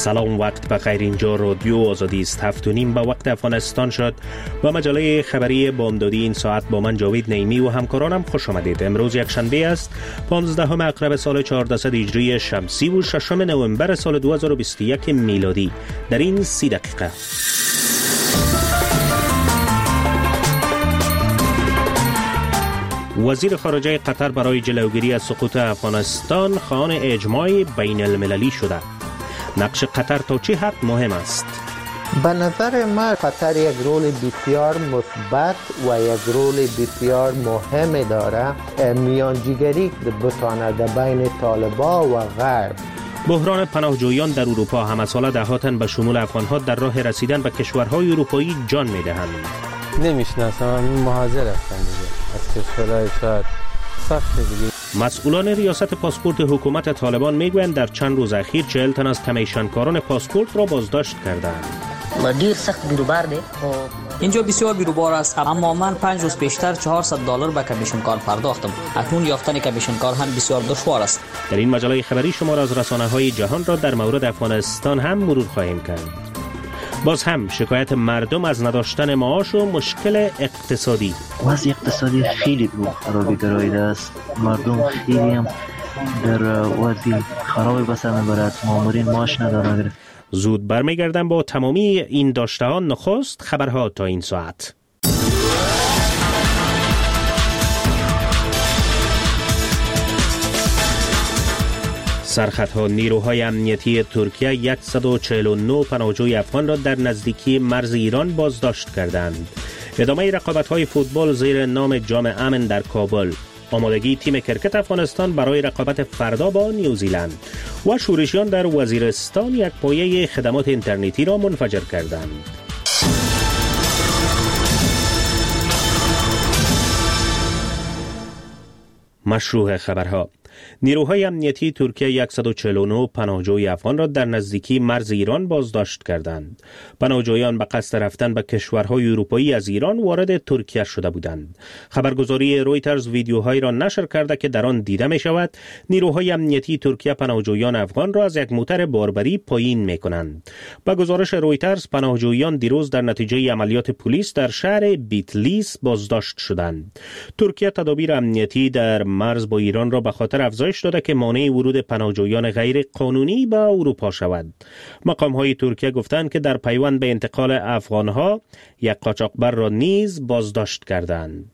سلام، وقت بخیر. اینجا رادیو آزادی است. 7:30 به وقت افغانستان شد و مجله خبری بامدادی این ساعت با من جاوید نعیمی و همکارانم خوش آمدید. امروز یک شنبه است، 15 اکرب سال 1400 هجری شمسی و 6 نوامبر سال 2021 میلادی. در این 30 دقیقه وزیر خارجه قطر برای جلوگیری از سقوط افغانستان خواهان اجماع بین المللی شده. نقش قطر تا چه حد مهم است؟ به نظر من قطر یک رول بسیار مثبت و یک رول بسیار مهم داره، میانجیگری بتانه بین طالبان و غرب. بحران پناهجویان در اروپا، همه ساله دهاتن به شمول افغانها در راه رسیدن به کشورهای اروپایی جان میدهند. نمیشناسم، مهاجر هستم دیگه، از کشورهای شاید سخت دیگه. مسئولان ریاست پاسپورت حکومت طالبان میگویند در چند روز اخیر 40 تن از کمیشنکاران پاسپورت را بازداشت کردند. دیر سخت بیروبار ده. اینجا بسیار بیروبار است، اما من 5 روز پیشتر $400 به کمیشنکار پرداختم. اکنون یافتن کمیشنکار هم بسیار دشوار است. در این مجله خبری شما را از رسانه‌های جهان را در مورد افغانستان هم مرور خواهیم کرد. باز هم شکایت مردم از نداشتن معاش و مشکل اقتصادی. وضع اقتصادی خیلی خرابی گراییده است. مردم خیلی هم در وضع خرابی بسر میبرد. مامورین معاش ندارند. زود برمیگردم با تمامی این داشته ها. نخست خبرها تا این ساعت. سرخطها: نیروهای امنیتی ترکیه 149 پناهجوی افغان را در نزدیکی مرز ایران بازداشت کردند. ادامه رقابت‌های فوتبال زیر نام جام امن در کابل. آمادگی تیم کرکت افغانستان برای رقابت فردا با نیوزیلند. و شورشیان در وزیرستان یک پایه خدمات اینترنتی را منفجر کردند. مشروع خبرها: نیروهای امنیتی ترکیه 149 پناهجوی افغان را در نزدیکی مرز ایران بازداشت کردند. پناهجویان به قصد رفتن به کشورهای اروپایی از ایران وارد ترکیه شده بودند. خبرگزاری رویترز ویدیوهایی را نشر کرده که در آن دیده می شود نیروهای امنیتی ترکیه پناهجویان افغان را از یک موتر باربری پایین می کنند. با گزارش رویترز، پناهجویان دیروز در نتیجه عملیات پلیس در شهر بیتلیس بازداشت شدند. ترکیه تدابیر امنیتی در مرز با ایران را به خاطر افزایش داده که مانع ورود پناهجویان غیر قانونی به اروپا شود. مقام‌های ترکیه گفتند که در پیوند به انتقال افغان‌ها یک قاچاقبر را نیز بازداشت کردند.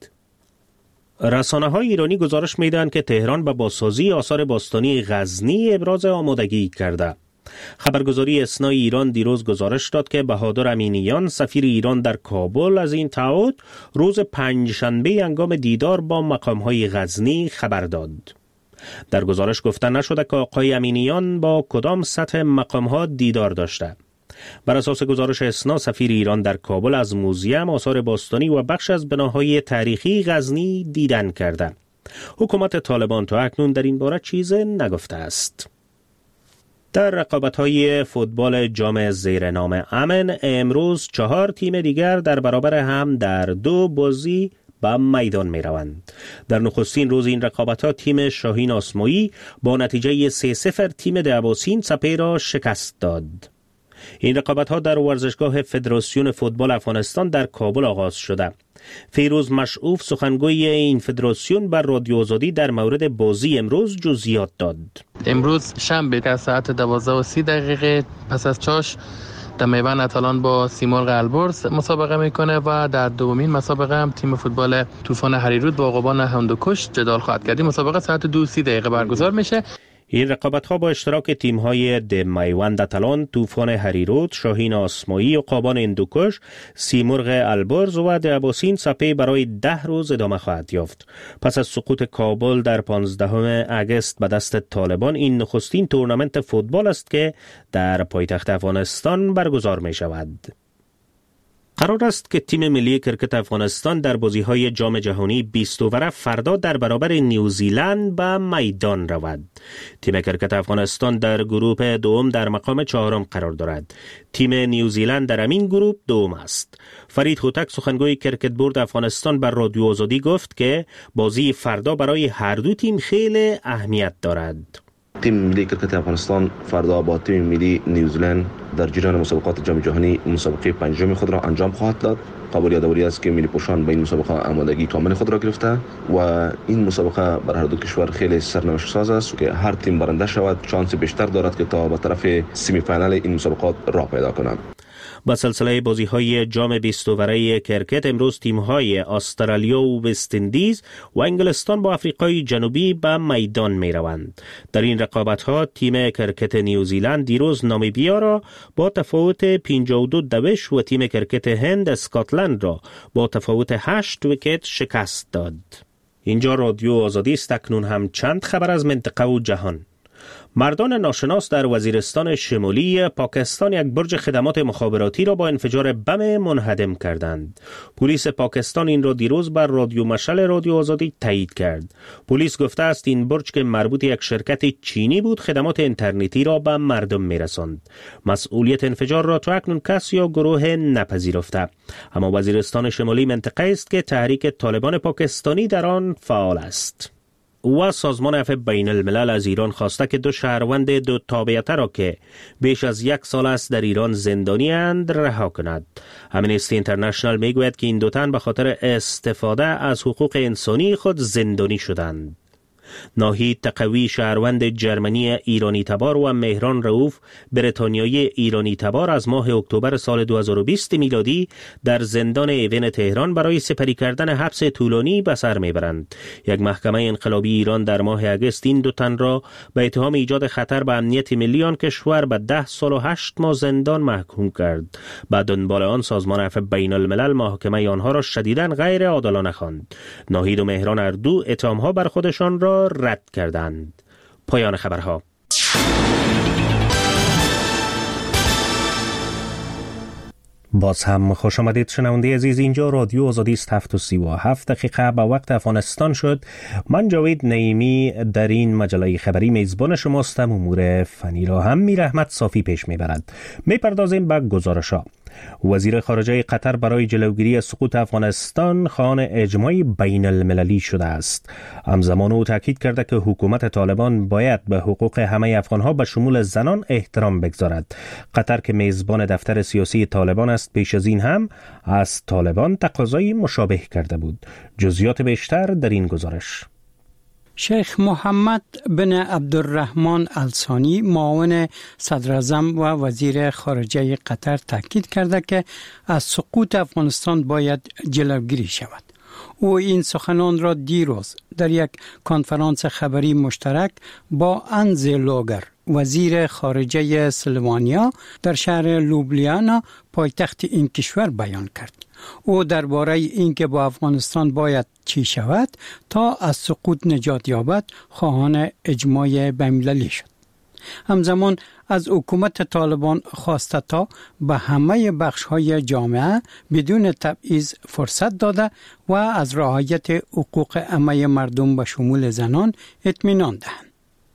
رسانه‌های ایرانی گزارش می‌دهند که تهران به بازسازی آثار باستانی غزنی ابراز آمادگی کرده. خبرگزاری اسنا ایران دیروز گزارش داد که بهادر امینیان سفیر ایران در کابل از این تعهد روز پنجشنبه هنگام دیدار با مقام‌های غزنی خبر داد. در گزارش گفته نشده که آقای امینیان با کدام سطح مقام‌ها دیدار داشته. بر اساس گزارش اسنا، سفیر ایران در کابل از موزیم آثار باستانی و بخش از بناهای تاریخی غزنی دیدن کرده. حکومت طالبان تا اکنون در این باره چیز نگفته است. در رقابت‌های فوتبال جام زیر نام امن، امروز 4 تیم دیگر در برابر هم در 2 بازی به میدان می روند. در نخستین روز این رقابت‌ها تیم شاهین آسمایی با نتیجه 3-0 تیم دعواسین سپه را شکست داد. این رقابت‌ها در ورزشگاه فدراسیون فوتبال افغانستان در کابل آغاز شده. فیروز مشعوف، سخنگوی این فدراسیون، بر رادیو آزادی در مورد بازی امروز جزئیات داد. امروز شنبه که ساعت 12:30 پس از چاش در میوان اتالان با سیمرغ البرز مسابقه میکنه و در دومین مسابقه هم تیم فوتبال طوفان هریرود با عقابان هندوکش جدال خواهد کرد. مسابقه ساعت 2:30 برگزار میشه. این رقابت‌ها با اشتراک تیم‌های میوند اتالان، طوفان هریرود، شاهین آسمایی، عقابان هندوکش، سیمرغ البرز و دعواسین سپه برای 10 روز ادامه خواهد یافت. پس از سقوط کابل در 15 اگست به دست طالبان، این نخستین تورنمنت فوتبال است که در پایتخت افغانستان برگزار می شود. قرار است که تیم ملی کرکت افغانستان در بازی‌های جام جهانی 20 فردا در برابر نیوزیلند به میدان رود. تیم کرکت افغانستان در گروه دوم در مقام 4 قرار دارد. تیم نیوزیلند در همین گروه دوم است. فرید هوتک، سخنگوی کرکت بورد افغانستان، بر رادیو آزادی گفت که بازی فردا برای هر دو تیم خیلی اهمیت دارد. تیم ملی کرکت افغانستان فردا با تیم ملی نیوزیلند در جریان مسابقات جام جهانی مسابقه پنجم خود را انجام خواهد داد. قابل یادآوری است که ملی پوشان به این مسابقه آمادگی کامل خود را گرفته و این مسابقه بر هر دو کشور خیلی سرنوشت ساز است که هر تیم برنده شود شانس بیشتر دارد که تا به طرف سمی فینال این مسابقات راه پیدا کنند. با سلسله بازی‌های جام 20 اوره کرکت امروز تیم‌های استرالیا و وست اندیز و انگلستان با آفریقای جنوبی به میدان می‌روند. در این رقابت‌ها تیم کرکت نیوزیلند دیروز نامیبیا را با تفاوت 52 دوش و تیم کرکت هند اسکاتلند را با تفاوت 8 ویکت شکست داد. اینجا رادیو آزادی است. اکنون هم چند خبر از منطقه و جهان. مردان ناشناس در وزیرستان شمالی پاکستان یک برج خدمات مخابراتی را با انفجار بم منهدم کردند. پلیس پاکستان این را دیروز بر رادیو مشعل رادیو آزادی تایید کرد. پلیس گفته است این برج که مربوط یک شرکت چینی بود خدمات اینترنتی را به مردم میرساند. مسئولیت انفجار را تا اکنون کس یا گروه نپذیرفته. اما وزیرستان شمالی منطقه است که تحریک طالبان پاکستانی در آن فعال است. و سازمان عفو بین الملل از ایران خواسته که 2 شهروند 2 تابعیت را که بیش از 1 سال است در ایران زندانی اند رها کند. امنستی اینترنشنال میگوید که این 2 تن به خاطر استفاده از حقوق انسانی خود زندانی شدند. ناهید تقوی شهروند جرمنی ایرانی تبار و مهران رؤوف بریتانیایی ایرانی تبار از ماه اکتبر سال 2020 میلادی در زندان ایون تهران برای سپری کردن حبس طولانی به سر میبرند. یک محکمه انقلابی ایران در ماه اگست این 2 تن را به اتهام ایجاد خطر به امنیت ملی آن کشور به 10 سال و 8 ماه زندان محکوم کرد. بعد دنبال آن سازمان عفو بین الملل محاکمه آنها را شدیداً غیر عادلانه خواند. ناهید و مهران هر دو اتهامها بر خودشان را رد کردند. پایان خبرها. باز هم خوش آمدید شنونده عزیز. اینجا رادیو آزادی است. 7:37 به وقت افغانستان شد. من جاوید نعیمی در این مجله خبری میزبان شماستم. امور فنی را هم میر احمد صافی پیش میبرد. میپردازیم به گزارش‌ها. وزیر خارجه قطر برای جلوگیری از سقوط افغانستان خواهان اجماع بین المللی شده است. همزمان او تاکید کرده که حکومت طالبان باید به حقوق همه افغانها به شمول زنان احترام بگذارد. قطر که میزبان دفتر سیاسی طالبان است پیش از این هم از طالبان تقاضای مشابه کرده بود. جزئیات بیشتر در این گزارش. شیخ محمد بن عبدالرحمن الثانی معاون صدراعظم و وزیر خارجه قطر تاکید کرده که از سقوط افغانستان باید جلوگیری شود. او این سخنان را دیروز در یک کنفرانس خبری مشترک با انز لوگر وزیر خارجه سلوانیا در شهر لوبلیانا پایتخت این کشور بیان کرد. او درباره اینکه با افغانستان باید چی شود تا از سقوط نجات یابد خواهان اجماع بین‌المللی شد. همزمان از حکومت طالبان خواسته تا به همه بخش‌های جامعه بدون تبعیض فرصت داده و از رعایت حقوق همه مردم به شمول زنان اطمینان دهند.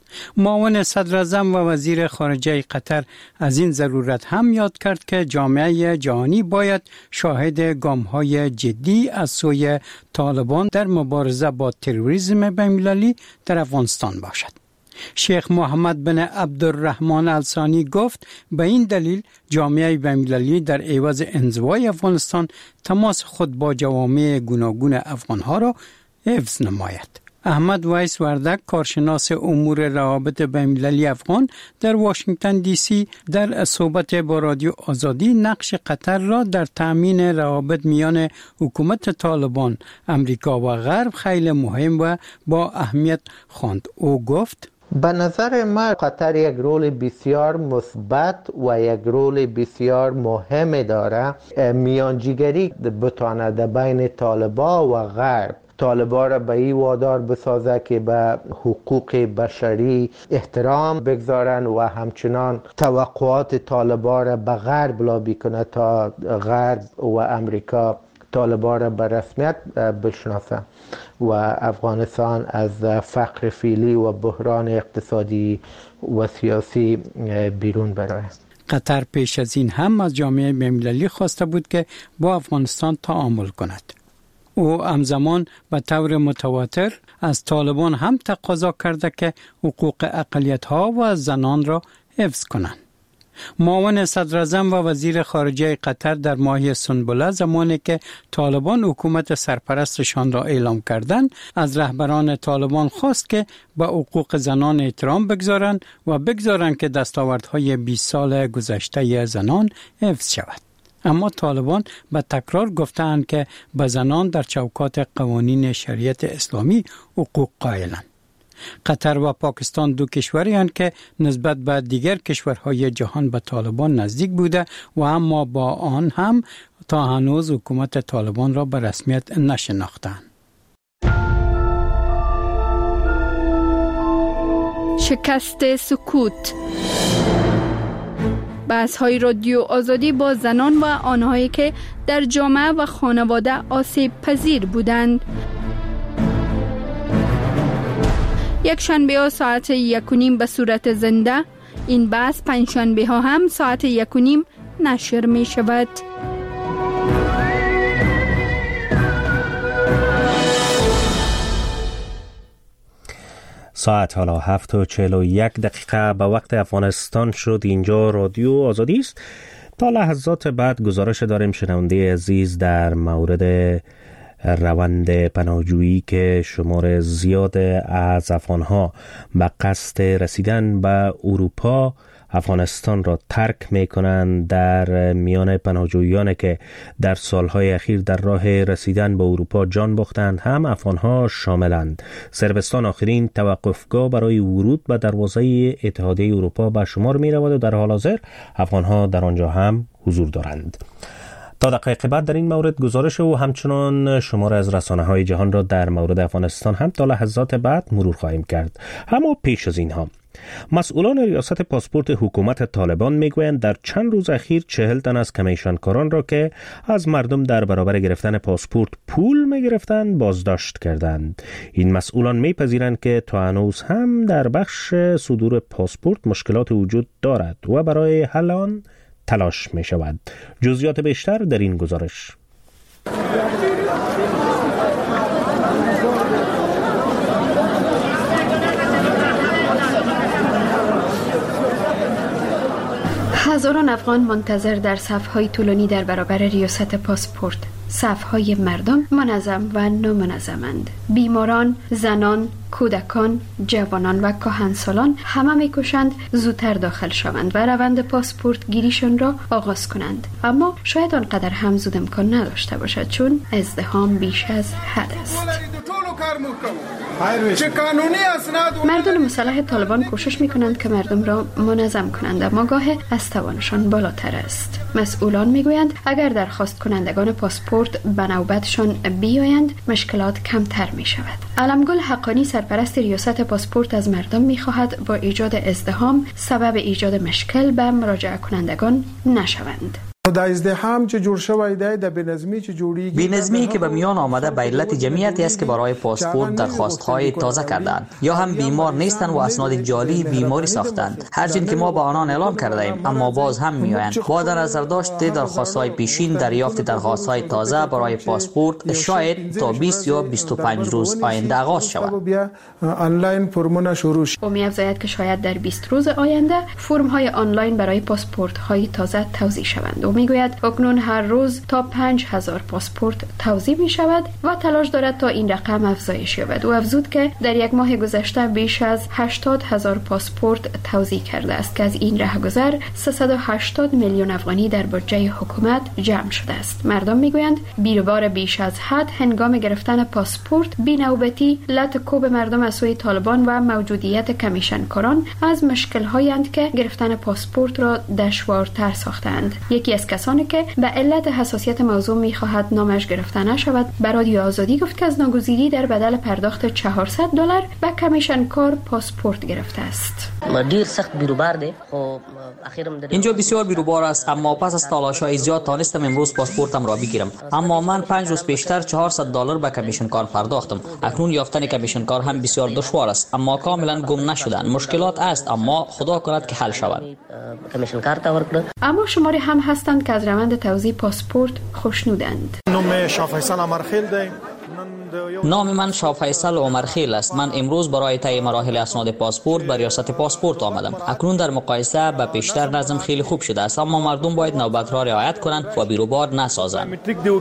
معاون صدراعظم و وزیر خارجه قطر از این ضرورت هم یاد کرد که جامعه جهانی باید شاهد گام‌های جدی از سوی طالبان در مبارزه با تروریسم بین‌المللی در افغانستان باشد. شیخ محمد بن عبدالرحمن الثانی گفت به این دلیل جامعه بین‌المللی در عوض انزوای افغانستان تماس خود با جوامع گوناگون افغانها را حفظ نماید. احمد ویس وردک کارشناس امور روابط بین‌المللی افغان در واشنگتن دی سی در صحبت با رادیو آزادی نقش قطر را در تأمین روابط میان حکومت طالبان، امریکا و غرب خیلی مهم و با اهمیت خواند. او گفت به نظر من قطر یک رول بسیار مثبت و یک رول بسیار مهم داره. میانجیگری بتواند بین طالبان و غرب طالبان را به این وادار بسازه که به حقوق بشری احترام بگذارن و همچنان توقعات طالبان را به غرب لابی کنه تا غرب و امریکا طالبان را به رسمیت بشناسه و افغانستان از فقر فعلی و بحران اقتصادی و سیاسی بیرون بره. قطر پیش از این هم از جامعه بین‌المللی خواسته بود که با افغانستان تعامل کند. او همزمان به طور متواتر از طالبان هم تقاضا کرده که حقوق اقلیت‌ها و زنان را حفظ کنند. معاون صدراعظم و وزیر خارجه قطر در ماه سنبله زمانی که طالبان حکومت سرپرستشان را اعلام کردند از رهبران طالبان خواست که به حقوق زنان احترام بگذارند و بگذارند که دستاوردهای 20 سال گذشته زنان حفظ شود. اما طالبان به تکرار گفتند که به زنان در چوکات قوانین شریعت اسلامی حقوق قائلند. قطر و پاکستان دو کشوری هستند که نسبت به دیگر کشورهای جهان به طالبان نزدیک بوده و اما با آن هم تا هنوز حکومت طالبان را به رسمیت نشناختند. شکست سکوت. بحث‌های رادیو آزادی با زنان و آنهایی که در جامعه و خانواده آسیب پذیر بودند. یک شنبه ها ساعت 1:30 به صورت زنده، این بحث پنجشنبه ها هم ساعت 1:30 نشر می شود. ساعت حالا 7:41 به وقت افغانستان شد. اینجا رادیو آزادی است. تا لحظات بعد گزارش داریم شنونده عزیز در مورد روند پناهجویی که شمار زیاد از افغانها به قصد رسیدن به اروپا افغانستان را ترک می کنند. در میان پناهجویان که در سالهای اخیر در راه رسیدن به اروپا جان باختند هم افغانها شاملند. صربستان آخرین توقفگاه برای ورود به دروازه اتحادیه اروپا به شمار می رود و در حال حاضر افغانها در آنجا هم حضور دارند. تا دقایق بعد در این مورد گزارش و همچنان شمار از رسانه‌های جهان را در مورد افغانستان هم تا لحظات بعد مرور خواهیم کرد. اما پیش از اینها مسئولان ریاست پاسپورت حکومت طالبان میگویند در چند روز اخیر 40 تن از کمیشنکاران را که از مردم در برابر گرفتن پاسپورت پول میگرفتند بازداشت کردند. این مسئولان میپذیرند که تا هنوز هم در بخش صدور پاسپورت مشکلات وجود دارد و برای حل آن تلاش می شود. جزئیات بیشتر در این گزارش. هزاران افغان منتظر در صف‌های طولانی در برابر ریاست پاسپورت. صف‌های مردم منظم و نامنظمند. بیماران، زنان، کودکان، جوانان و کهنسالان همه می‌کوشند زودتر داخل شوند و روند پاسپورت گیریشان را آغاز کنند. اما شاید آنقدر هم زود امکان نداشته باشد چون ازدحام بیش از حد است. مردم مسلح طالبان کوشش می‌کنند که مردم را منظم کنند اما گاه از توانشان بالاتر است. مسئولان می‌گویند اگر درخواست کنندگان پاسپورت به نوبتشان بیایند مشکلات کمتر می‌شود. علمگل حقانی سرپرست ریاست پاسپورت از مردم می‌خواهد با ایجاد ازدحام سبب ایجاد مشکل به مراجعه کنندگان نشوند. بی‌نظمی که به میان آمده به علت جمعیتی است که برای پاسپورت درخواست‌های تازه کردند یا هم بیمار نیستند و اسناد جعلی بیماری ساختند. هرچند که ما به آنان اعلام کرده ایم اما باز هم میآیند. با در نظر داشت درخواست‌های پیشین دریافت درخواست‌های تازه برای پاسپورت شاید تا 20 یا 25 روز آینده آغاز شود. او می‌افزاید که شاید در 20 روز آینده فرم‌های آنلاین برای پاسپورت‌های تازه توزیع شوند. میگوید اکنون هر روز تا 5000 پاسپورت توزیع می شود و تلاش دارد تا این رقم افزایش یابد. او افزود که در یک ماه گذشته بیش از 80,000 پاسپورت توزیع کرده است که از این رهگذر 380 میلیون افغانی در بودجه حکومت جمع شده است. مردم میگویند بیروبار بیش از حد هنگام گرفتن پاسپورت بی‌نوبتی لطکوب مردم از سوی طالبان و موجودیت کمیشنکاران از مشکل‌هایی که گرفتن پاسپورت را دشوارتر ساختند. یکی از کسانی که به علت حساسیت موضوع می‌خواهد نامش گرفته نشود به رادیو آزادی گفت که از ناگزیری در بدل پرداخت $400 به کمیشنکار پاسپورت گرفته است. دیر سخت بیروبار ده. اینجا بسیار بیروبار است اما پس از تلاش‌های زیاد تانستم امروز پاسپورتم را بگیرم. اما من 5 روز پیشتر $400 به کمیشنکار پرداختم. اکنون یافتن کمیشنکار هم بسیار دشوار است اما کاملا گم نشدن. مشکلات است اما خدا کند که حل شود. اما شماری هم هستند گفتند که از روند توزیع پاسپورت خوشنودند. نام من شاه فیصل عمرخیل است. من امروز برای طی مراحل اسناد پاسپورت به ریاست پاسپورت آمدم. اکنون در مقایسه به پیشتر نظم خیلی خوب شده است، اما مردم باید نوبت را رعایت کنند و بیروبار نسازند.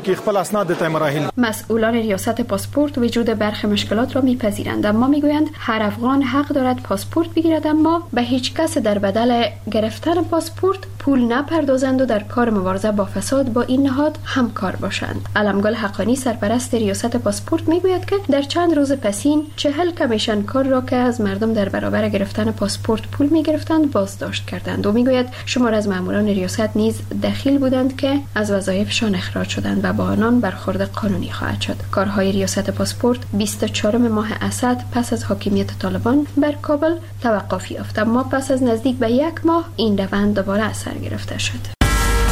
مسئولان ریاست پاسپورت وجود برخی مشکلات را میپذیرند، اما میگویند هر افغان حق دارد پاسپورت بگیرد، اما به هیچ کس در بدل گرفتن پاسپورت پول نپردازند و در کار مبارزه با فساد با این نهاد همکار باشند. علمگل حقانی سرپرست ریاست پاسپورت میگوید که در چند روز پسین 40 کمیشن کار را که از مردم در برابر گرفتن پاسپورت پول میگرفتند بازداشت کردند و میگوید شمار از ماموران ریاست نیز دخیل بودند که از وظایفشان اخراج شدند و با آنان برخورد قانونی خواهد شد. کارهای ریاست پاسپورت 24 ماه اسد پس از حاکمیت طالبان بر کابل توقف یافت، اما پس از نزدیک به 1 ماه این روند دوباره اثر گرفته شد.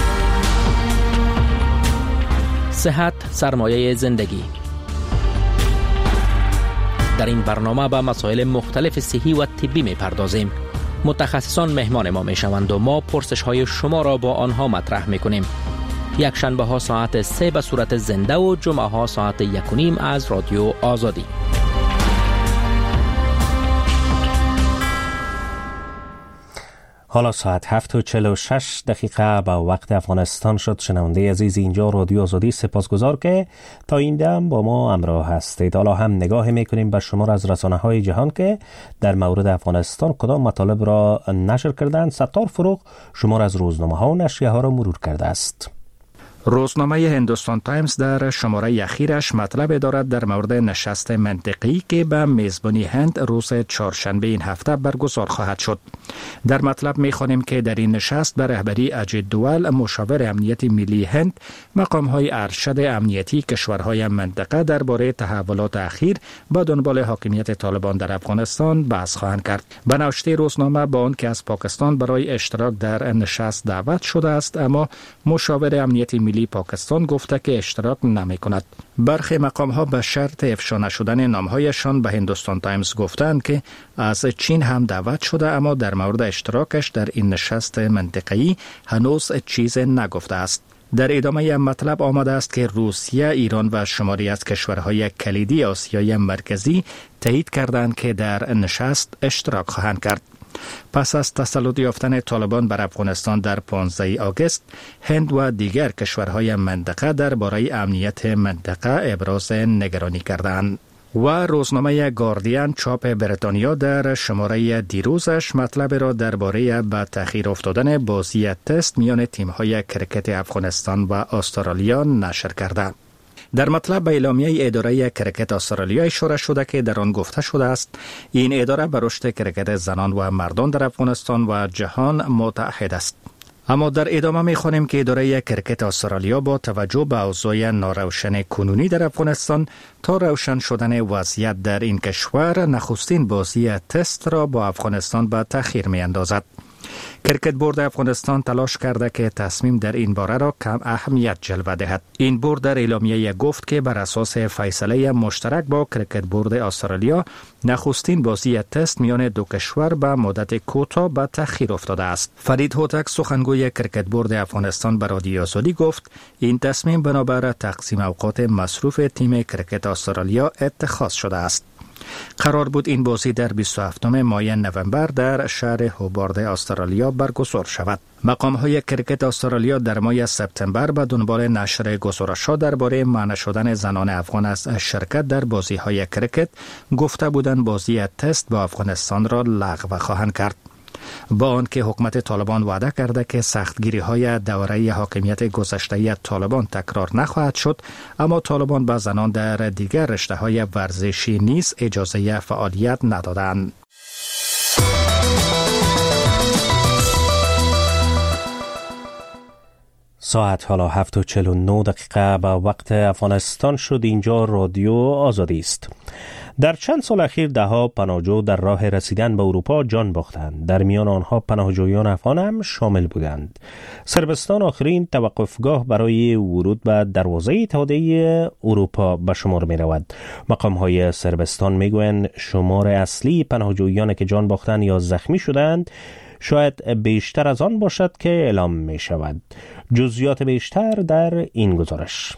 صحت سرمایه زندگی. در این برنامه به مسائل مختلف صحی و طبی می پردازیم. متخصصان مهمان ما می شوند و ما پرسش های شما را با آنها مطرح می کنیم. یک شنبه ها ساعت 3 به صورت زنده و جمعه ها ساعت 1:30 از رادیو آزادی. حالا ساعت 7:46 با وقت افغانستان شد. شنونده عزیز، اینجا رادیو آزادی، سپاسگزار که تا این دم با ما همراه هستید. حالا هم نگاه میکنیم به شمار از رسانه‌های جهان که در مورد افغانستان کدام مطالب را نشر کردند. ستار فروغ شمار از روزنامه‌ها و نشریه‌ها را مرور کرده است. روزنامه هندوستان تایمز در شماره اخیرش مطلب دارد در مورد نشست منطقی که به میزبانی هند روز چهارشنبه این هفته برگزار خواهد شد. در مطلب می‌خوانیم که در این نشست به رهبری اجیت دوال، مشاور امنیت ملی هند، مقام‌های ارشد امنیتی کشورهای منطقه درباره تحولات اخیر با دنبال حاکمیت طالبان در افغانستان بحث خواهند کرد. به نوشته روزنامه با آنکه از پاکستان برای اشتراک در نشست دعوت شده است، اما مشاور امنیت ملی پاکستان گفته که اشتراک نمی کند. برخی مقام ها به شرط افشا نشدن نامهایشان به هندوستان تایمز گفتند که از چین هم دعوت شده، اما در مورد اشتراکش در این نشست منطقه‌ای هنوز چیز نگفته است. در ادامه مطلب آمده است که روسیه، ایران و شماری از کشورهای کلیدی آسیای مرکزی تایید کردند که در نشست اشتراک خواهند کرد. پس از تسلط یافتن طالبان بر افغانستان در 15 آگوست، هند و دیگر کشورهای منطقه درباره امنیت منطقه ابراز نگرانی کردند. و روزنامه گاردین چاپ بریتانیا در شماره دیروزش مطلب را درباره به تأخیر افتادن بازی تست میان تیم‌های کرکت افغانستان و استرالیا نشر کرده. در مطلب به اعلامیه اداره کرکت استرالیا اشاره شده که در آن گفته شده است این اداره به رشد کرکت زنان و مردان در افغانستان و جهان متعهد است. اما در ادامه می‌خوانیم که اداره کرکت استرالیا با توجه به اوضاع ناروشن کنونی در افغانستان تا روشن شدن وضعیت در این کشور نخستین بازی تست را با افغانستان به تأخیر می‌اندازد. کرکت بورد افغانستان تلاش کرده که تصمیم در این باره را کم اهمیت جلوه دهد. این بورد در اعلامیه گفت که بر اساس فیصله مشترک با کرکت بورد استرالیا نخستین بازی تست میان دو کشور به مدت کوتاه به تأخیر افتاده است. فرید هوتک سخنگوی کرکت بورد افغانستان به رادیو آزادی گفت این تصمیم بنابر تقسیم اوقات مصروف تیم کرکت استرالیا اتخاذ شده است. قرار بود این بازی در 27 ماه نوامبر در شهر هوبارد استرالیا برگزار شود. مقام‌های کرکت استرالیا در ماه سپتامبر به دنبال نشر گزارش‌ها درباره منع شدن زنان افغان از شرکت در بازی‌های کرکت گفته بودند بازی تست با افغانستان را لغو خواهند کرد. با آنکه حکومت طالبان وعده کرده که سختگیری‌های دوره حاکمیت گذشته طالبان تکرار نخواهد شد، اما طالبان به زنان در دیگر رشته‌های ورزشی نیز اجازه فعالیت ندادند. ساعت حالا 7:49 به وقت افغانستان شد. اینجا رادیو آزادی است. در چند سال اخیر ده‌ها پناهجو در راه رسیدن به اروپا جان باختند. در میان آنها پناهجویان افغان هم شامل بودند. صربستان آخرین توقفگاه برای ورود به دروازه اتحادیه اروپا به شمار می رود. مقام‌های صربستان می گویند شمار اصلی پناهجویان که جان باختند یا زخمی شدند شاید بیشتر از آن باشد که اعلام می شود. جزئیات بیشتر در این گزارش.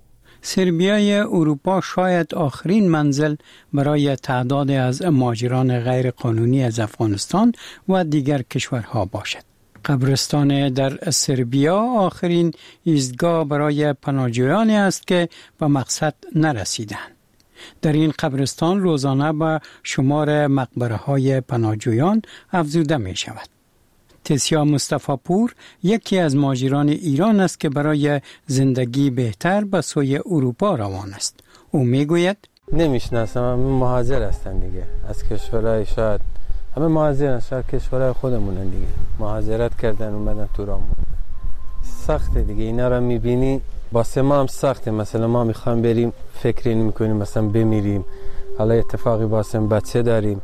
سربیای اروپا شاید آخرین منزل برای تعدادی از مهاجران غیر قانونی از افغانستان و دیگر کشورها باشد. قبرستان در سربیا آخرین ایستگاه برای پناهجویانی است که به مقصد نرسیدند. در این قبرستان روزانه به شمار مقبره‌های پناهجویان افزوده می شود. تسیا مصطفی پور یکی از مهاجران ایران است که برای زندگی بهتر به سوی اروپا روان است. او میگوید نمیشناسم، همه مهاجر هستن دیگه، از کشورهای شاید همه مهاجرن، شاید کشورهای خودمونن دیگه، مهاجرت کردن اومدن تو راه. سخته دیگه، اینا رو میبینی واسه ما هم سخته. مثلا ما میخوایم بریم فکری نمیکنیم مثلا بمیریم، حالا اتفاقی واسه بچه داریم.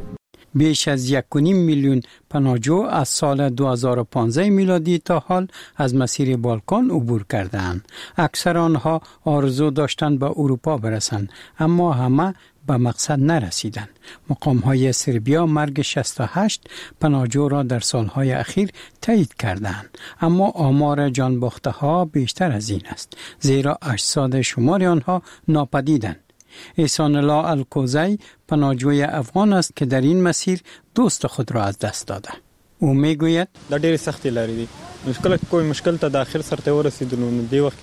بیش از 1.5 میلیون پناهجو از سال 2015 میلادی تا حال از مسیر بالکان عبور کردند. اکثر آنها آرزو داشتند به اروپا برسند، اما همه به مقصد نرسیدند. مقام‌های سربیا مرگ 68 پناهجو را در سالهای اخیر تایید کردند، اما آمار جانباخته‌ها بیشتر از این است، زیرا اجساد شمار آنها ناپدیدند. احسان الله الکوزی پناهجوی افغان است که در این مسیر دوست خود را از دست داده. او میگوید دا ډېر سختي لري دي، کوئی مشکل ته داخل سرته ورسیدلو دی وخت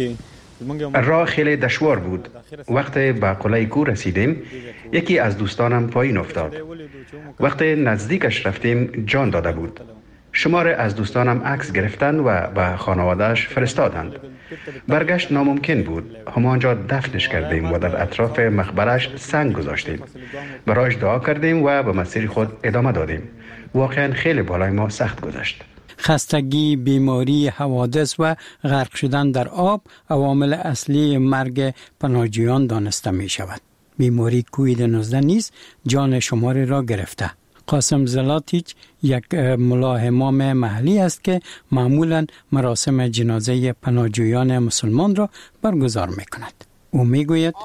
راه خیلی دشوار بود. وقتی به قلعه کو رسیدیم یکی از دوستانم پایین افتاد. وقتی نزدیکش رفتیم جان داده بود. شمار از دوستانم عکس گرفتند و به خانواده‌اش فرستادند. برگشت ناممکن بود. همانجا دفنش کردیم و در اطراف مقبرش سنگ گذاشتیم. برایش دعا کردیم و به مسیر خود ادامه دادیم. واقعا خیلی بالای ما سخت گذشت. خستگی، بیماری، حوادث و غرق شدن در آب عوامل اصلی مرگ پناهجویان دانسته می شود. بیماری کووید-19 نیز جان شماری را گرفته. قاسم زلاتیچ یک ملا امام محلی است که معمولاً مراسم جنازه پناهجویان مسلمان را برگزار می کند. او می گوید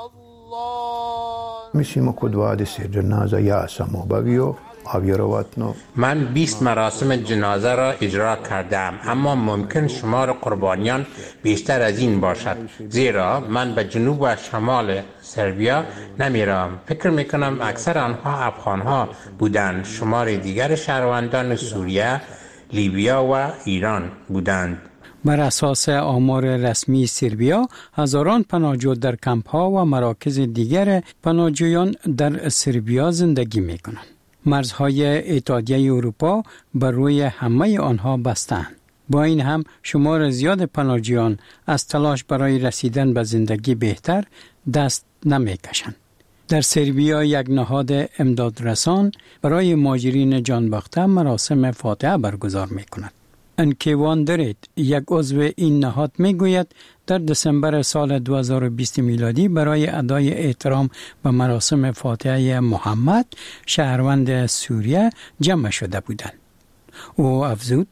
میشیم کدواد سی جنازه یا سمو بگیو من 20 مراسم جنازه را اجرا کردم، اما ممکن شمار قربانیان بیشتر از این باشد، زیرا من به جنوب و شمال سربیا نمیرم. فکر میکنم اکثر آنها افغانها بودند. شمار دیگر شهروندان سوریه، لیبیا و ایران بودند. بر اساس آمار رسمی سربیا، هزاران پناهجو در کمپ‌ها و مراکز دیگر پناهجویان در سربیا زندگی میکنند. مرزهای اتحادیه اروپا بر روی همه آنها بستند. با این هم شمار زیاد پناهجویان از تلاش برای رسیدن به زندگی بهتر دست نمی‌کشند. در سربیا یک نهاد امدادرسان برای مهاجرین جانباخته مراسم فاتحه برگزار می‌کند. انکیوان درید، یک عضو این نهاد میگوید در دسامبر سال 2020 میلادی برای ادای احترام به مراسم فاتحه محمد شهروند سوریه جمع شده بودند. او افزود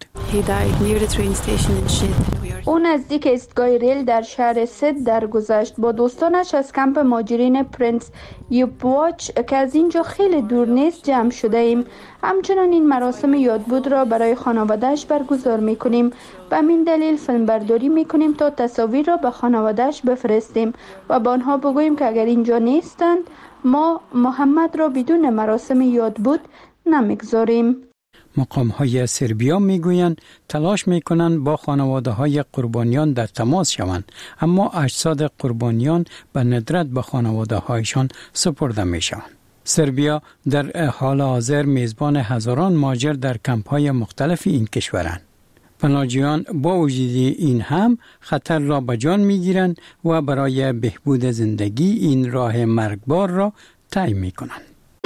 او نزدیک ایستگاه ریل در شهر سد درگذشت. با دوستانش از کمپ مهاجرین پرنس یوپواچ که از اینجا خیلی دور نیست جمع شده ایم. همچنان این مراسم یادبود را برای خانوادهش برگزار میکنیم. به همین دلیل فیلم برداری میکنیم تا تصاویر را به خانوادهش بفرستیم و با آنها بگوییم که اگر اینجا نیستند ما محمد را بدون مراسم یادبود نمیگذاریم. مقام‌های سربیا میگویند تلاش میکنند با خانواده‌های قربانیان در تماس شوند، اما اجساد قربانیان به ندرت به خانواده‌هایشان سپرده میشوند. سربیا در حال حاضر میزبان هزاران مهاجر در کمپ‌های مختلف این کشورند. پناهجویان با وجود این هم خطر را به جان میگیرند و برای بهبود زندگی این راه مرگبار را طی میکنند.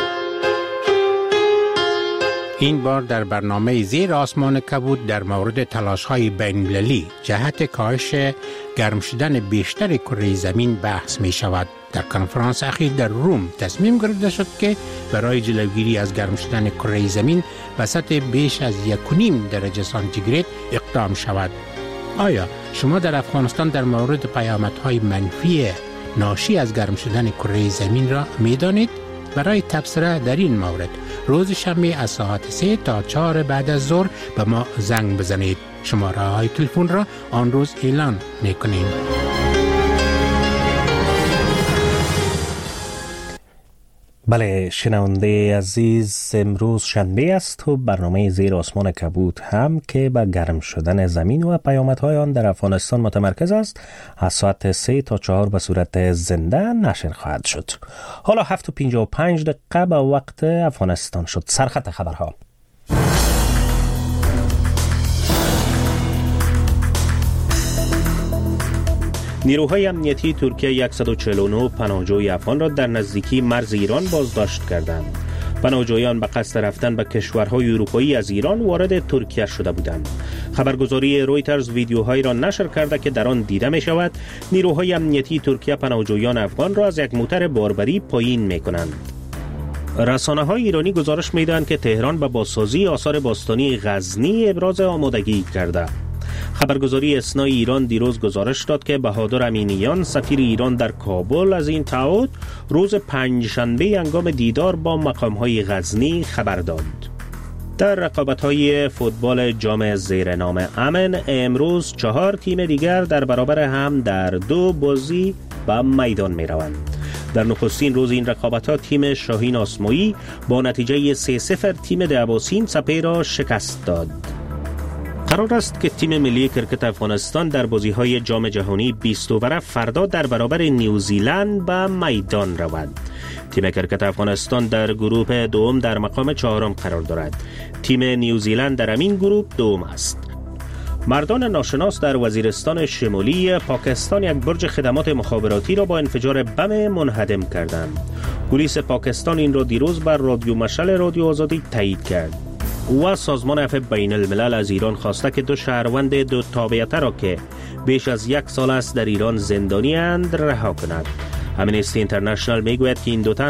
این بار در برنامه زیر آسمان کبود در مورد تلاش‌های بین‌المللی جهت کاهش گرم شدن بیشتر کره زمین بحث می شود. در کنفرانس اخیر در روم تصمیم گرفته شد که برای جلوگیری از گرم شدن کره زمین به سطح بیش از 1.5 درجه سانتیگراد اقدام شود. آیا شما در افغانستان در مورد پیامدهای منفی ناشی از گرم شدن کره زمین را می دانید؟ برای تبصره در این مورد روز شنبه از ساعت 3 تا 4 بعد از ظهر به ما زنگ بزنید. شماره های تلفن را آن روز اعلان میکنیم. بله شنونده عزیز، امروز شنبه است و برنامه زیر آسمان کبود هم که به گرم شدن زمین و پیامدهای آن در افغانستان متمرکز است از ساعت 3 تا 4 به صورت زنده نشر خواهد شد. حالا 7:55 به وقت افغانستان شد. سرخط خبرها. نیروهای امنیتی ترکیه 149 پناهجوی افغان را در نزدیکی مرز ایران بازداشت کردند. پناهجویان به قصد رفتن به کشورهای اروپایی از ایران وارد ترکیه شده بودند. خبرگزاری رویترز ویدیوهایی را نشر کرده که در آن دیده می شود نیروهای امنیتی ترکیه پناهجویان افغان را از یک موتر باربری پایین می کنند. رسانه های ایرانی گزارش می دهند که تهران به بازسازی آثار باستانی غزنی ابراز آمادگی کرده. خبرگزاری اسنای ایران دیروز گزارش داد که بهادر امینیان سفیر ایران در کابل از این تعهد روز پنجشنبه هنگام دیدار با مقام‌های غزنی خبر داد. در رقابت‌های فوتبال جام زیرنام امن امروز 4 تیم دیگر در برابر هم در 2 بازی به میدان می‌روند. در نخستین روز این رقابت‌ها تیم شاهین آسمایی با نتیجه 3-0 تیم دعواسین سپه را شکست داد. قرار است که تیم ملی کرکت افغانستان در بازی‌های جام جهانی 20 اوره فردا در برابر نیوزیلند به میدان رود. تیم کرکت افغانستان در گروه دوم در مقام 4 قرار دارد. تیم نیوزیلند در همین گروه دوم است. مردان ناشناس در وزیرستان شمالی پاکستان یک برج خدمات مخابراتی را با انفجار بم منهدم کردند. پلیس پاکستان این را دیروز بر رادیو مشعل رادیو آزادی تایید کرد. و سازمان عفو بین الملل از ایران خواسته که 2 شهروند 2 تابعیت را که بیش از 1 سال است در ایران زندانی اند رها کند. امنستی اینترنشنال میگوید که این 2 تن